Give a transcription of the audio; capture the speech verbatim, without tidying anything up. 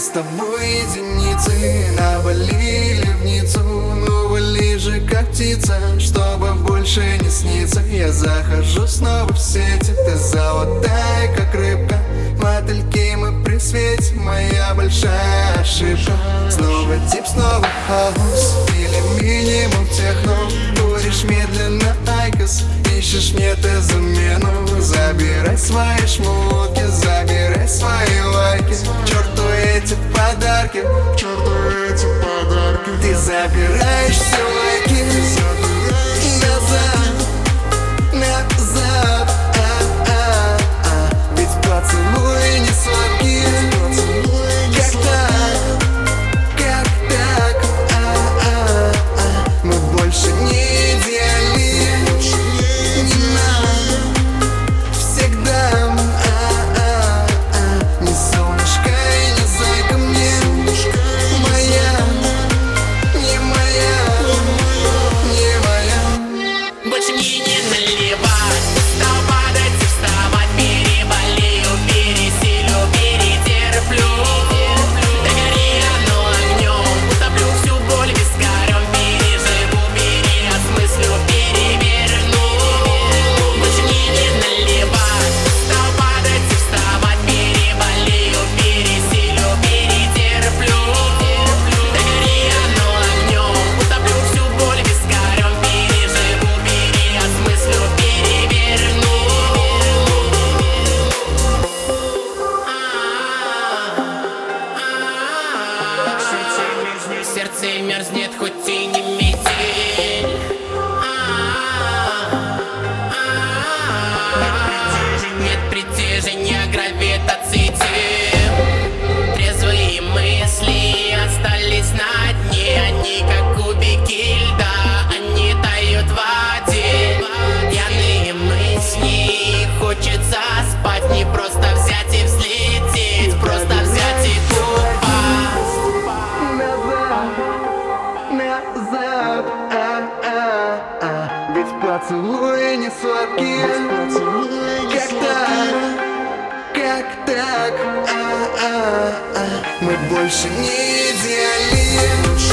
с тобой единицы, навалили в Ниццу, ну вали же как птица, чтобы больше не сниться. Я захожу снова в сети, ты золотая как рыбка, мотыльки мы при свете, моя большая ошибка. Снова дип, снова хаус или минимум техно, куришь медленно айкос, ищешь мне ты замену. Забирай свои шмотки, забирай свои лайки, черту эти подарки, черту эти подарки. Ты забираешь все лайки назад, назад, а-а-а. Ведь поцелуй не сладкие. Как так, как так, а-а-а. Мы больше не идеальны, не нам всегда, а-а-а. Не солнышко и не зайка мне, моя, не моя, не моя. Больше мне не наливать, стал падать и вставать, переболею, пересилю, перетерплю. Догори оно огнем, утоплю всю боль вискарем, переживу, переосмыслю, переверну. Больше мне не наливать, стал падать и вставать, переболею, пересилю, перетерплю. Догори оно огнем, утоплю всю боль вискарем, переживу, переосмыслю, переверну. В сердце мерзнет, хоть и не метель. Нет притяжения гравитации тел. Трезвые мысли остались на дне, они как кубики льда, они тают в воде. Пьяные мысли, хочется спать, не просто взять и взлететь, просто взять и упасть. Назад, а-а-а. Ведь поцелуи не сладкие. Как так, как так, а-а-а. Мы больше не идеальны.